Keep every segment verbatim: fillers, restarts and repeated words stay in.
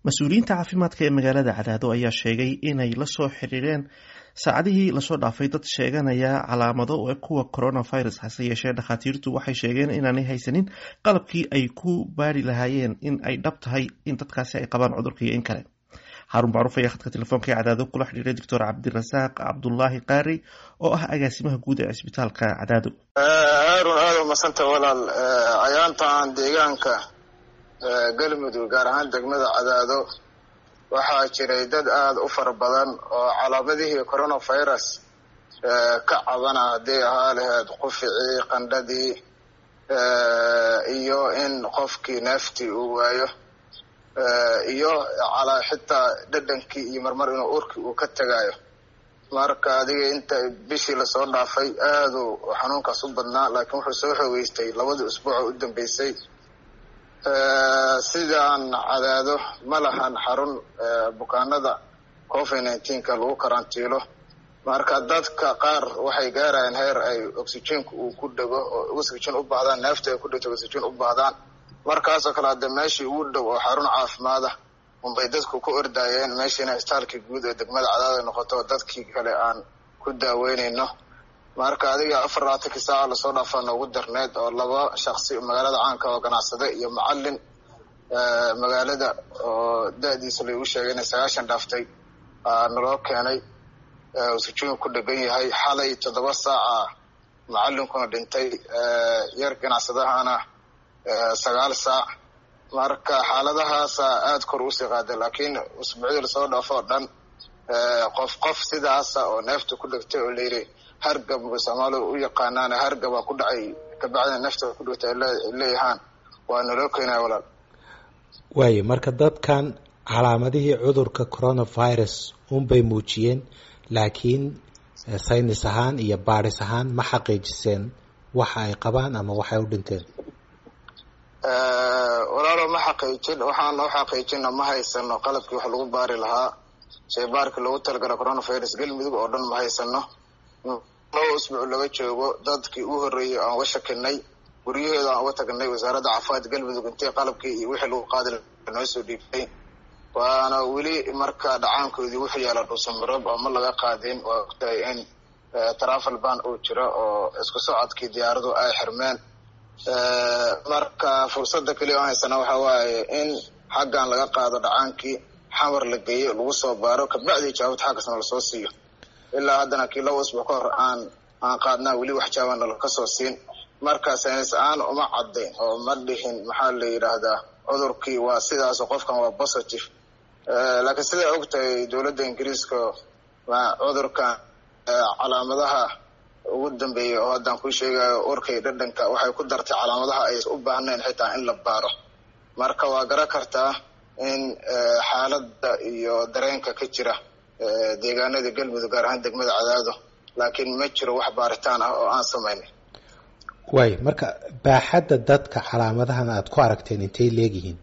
mas-uuliyiinta caafimaadka ee magaalada Cadaado ayaa sheegay inay la soo xiriireen saacadihii lasoo dhaafay dad sheeganaya calaamado ee kuwa coronavirus hase yeeshee dhakhaatiirtu waxay sheegeen inaanay haysanin qalabkii ay ku baari lahaayeen in ay dhab tahay in dadkaasi ay qabaan cudurka iyo in kale. Harun Macruuf ayaa khadka telefoonka ee Cadaado kula xiriiray Doctor Cabdirasaaq Cabdullaahi Qaari oo ah agaasimaha guud ee isbitaalka Cadaado. Harun aad masanta walaal ayaantan deegaanka galmudug gaar ahaan degmada Cadaado waxaa jiray dad aad u fara badan oo calaamadihii coronavirus ka cabana hadii ahaa lahayd quficii qandhadii iyo in qofkii neefti uu waayo iyo cala xitaa dhadhankii iyo marmar inuu urkii uu ka tagayo. marka adiga inta bishii la soo dhaafay aad uu xanuunkaas u badnaa laakiin wuxuu soo xoogeystay labadii usbuuc u dambeysay. sidaan Cadaado ma lahan xarun bukaanada covid nineteen ka lagu karantiilo, marka dadka qaar waxay gaarayaan heer ay oxygen uu ku dhago oo oxygen u baahdaan, neefta ay ku dhigto oxygen u baahdaan. markaas oo kale hadda meeshii ugu dhow oo xarun caafimaad ah unbay dadku ku ordayeen meeshiina istaalkii guud ee degmada Cadaado noqoto dadkii kale aan ku daaweynayno. marka adiga afar iyo labaatan saac la soo dhaafay ugu darneed oo laba shakhsi magaalada caanka oo ganacsade iyo macallin magaalada oo daadiisa lagu sheegay in sagaashan dhaaftay naloo keenay oxygen ku dhagan yahay. xalay toddoba saac macallinkuna dhintay, yar ganacsadahana sagaal saac. marka xaaladahaas aad kor u sii qaaday, laakiin usbuucii la soo dhaafay dhan qof qof sidaas oo neefta ku dhigtay oo leeyahay hargab Soomaalidu u yaqaanaan hargab ku dhacay ka bacda neefta ku dhigtay leeyahan waa naloo keenay walaal. way marka dadkan calaamadihii cudurka coronavirus un bay muujiyeen, laakiin saynis ahaan iyo baaris ahaan ma xaqiijiseen waxa ay qabaan ama waxay u dhinteen? walaalo ma xaqiijin, waxaan noo xaqiijina ma haysano qalabkii wax lagu baari lahaa shaybaarka loogu talagalay coronavirus galmudug oo dhan ma haysano. laba usbuuc laga joogo dadkii u horeeyay aan uga shakinay guryaheeda aan uga tagnay wasaaradda caafimaadka galmudug intee qalabkii iyo wixii lagu qaadi noo soo dhiibtay, waana weli marka dhacaankoodii wuxuu yaala dhuusamaroob oo ma laga qaadin. waa ogtahay in travel ban uu jiro oo isku socodkii diyaaradu ay xirmeen. marka fursadda kaliya aan haysana waxa waaye in xaggan laga qaado dhacaankii xamar la geeyo lagu soo baaro kabacdi jawaabta xaggasna la soo siiyo. ilaa haddana kii laba usbuuc ka hor aan aan qaadnaa weli wax jawaabna la kasoo siin. marka saynis aan uma caddayn oo ma dhihin maxaa la yidhaahdaa cudurkii waa sidaas oo qofkan waa positive. laakiin sida ogtahay dowladda Ingiriiska cudurkan calaamadaha ugu dambeeyay oo haddaan ku sheegayo urkay dhadhanka waxay ku dartay calaamadaha ay u baahneen xitaa in la baaro. marka waa garan kartaa in xaaladda iyo dareenka ka jira deegaanada galmudug gaar ahaan degmada Cadaado, laakiin ma jiro wax baaritaan ah oo aan samaynay. way marka baaxadda dadka calaamadahan aad ku aragteen intay leeyihiin?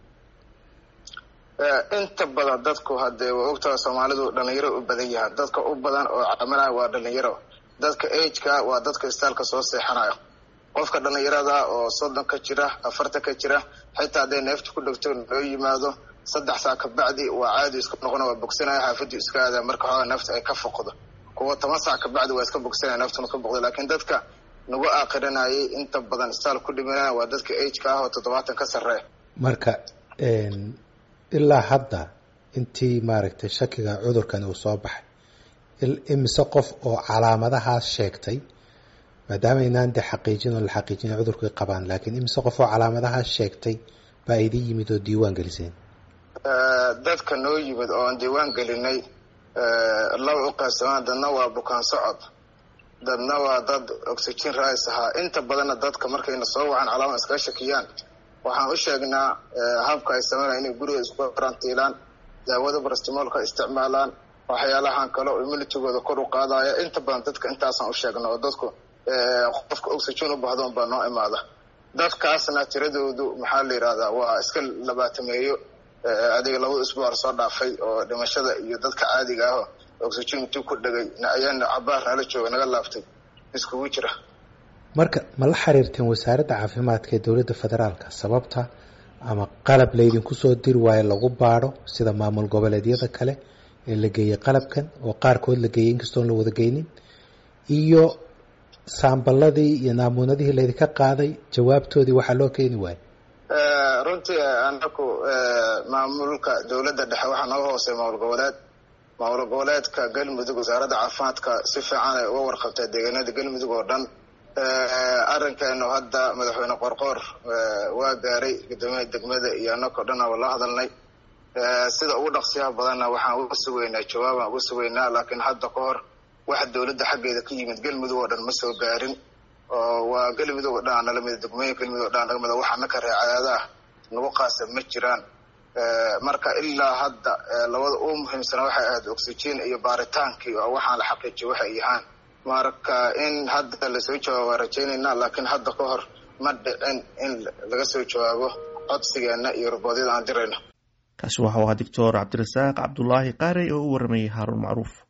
inta badan dadku hadee waa ogtahay Soomaalidu dhalinyaro u badan yahay, dadka u badan oo calaamadaha waa dhalinyaro. dadka age-ka waa dadka istaalka soo seexanayo. qofka dhalinyarada oo soddon ka jira afartan ka jira xitaa hadday neefta ku dhigto loo yimaado saddex saac ka bacdi waa caadi isku noqon, waa bogsanaya xaafaddu iska aada marka hore neefta ay ka foqdo. kuwa toban saac ka bacdi waa iska bogsanaya neeftuna ka boqdo. laakiin dadka nagu aaqirinayay inta badan istaal ku dhimanaya waa dadka age-ka ah oo toddobaatan ka sarreeya. marka ilaa hadda intii maaragtay shakiga cudurkan uu soo baxay imise qof oo calaamadahaas sheegtay, maadaama inaan de xaqiijin oo la xaqiijin cudurkii qabaan, laakiin imise qof oo calaamadahaas sheegtay baa idin yimid oo diiwaan geliseen? dadka noo yimid oo aan diiwaan gelinay laba u qaybsamaan, dadna waa bukaan socod, dadna waa dad oxygen rays ahaa. inta badanna dadka markayna soo waxaan calaamad iskaga shakiyaan waxaan u sheegnaa habka ay sameynayaan inay guriga isku karantiilaan, daawada paracetamolka isticmaalaan, waxyaalahan kale oo immunitygooda kor u qaadaya. inta badan dadka intaasaan u sheegna oo dadku qofka oxygen u baahdoon baa noo imaada. dadkaasna tiradoodu maxaa la yidhahdaa waa iska labaatameeyo. adiga labada usbuuc soo dhaafay oo dhimashada iyo dadka caadiga ah oxygen intuu ku dhagay ayaan cabaar nala jooga naga laaftay iskugu jira. marka ma la xiriirteen wasaaradda caafimaadka ee dowladda federaalka sababta ama qalab laydinku soo diri waayo lagu baadho sida maamul goboleedyada kale ee la geeyey qalabkan oo qaarkood la geeyey inkastoon la wada geynin, iyo saambaladii iyo naamuunadihii laydinka qaaday jawaabtoodii waxaa loo keeni waayo? runtii anaku maamulka dowladda dhexe waxaa nooga hoosey maamul goboleed maamul goboleedka galmudug wasaaradda caafimaadka si fiican ay uga warqabtay deegaanada galmudug oo dhan. arrinkeenu hadda madaxweyne qorqoor waa gaaray guddoomiyaha degmada iyo anakoo dhan aan la hadalnay. sida ugu dhaqsiyaha badanna waxaan uga sugaynaa jawaabaan uga sugaynaa, laakiin hadda ka hor waxa dowladda xaggeeda ka yimid galmudug oo dhan ma soo gaarin. oo waa galmudug oo dhan nala mid degmooyinka galmudug oo dhan naga mid waxa naka reecaadaha nagu qaasab ma jiraan. marka ilaa hadda labada ugu muhiimsan waxay ahayd oxygen iyo baaritaankii oo waxaan la xaqiijiyay waxay yahaan. marka in hadda la soo jawaabo rajaynayna, laakiin hadda ka hor ma dhicin in laga soo jawaabo codsigeena iyo roboodyada aan dirayno. kaasi waxa uu ahaa doctor Cabdirasaaq Cabdullaahi Qaari oo u waramayay Haarun Macruuf.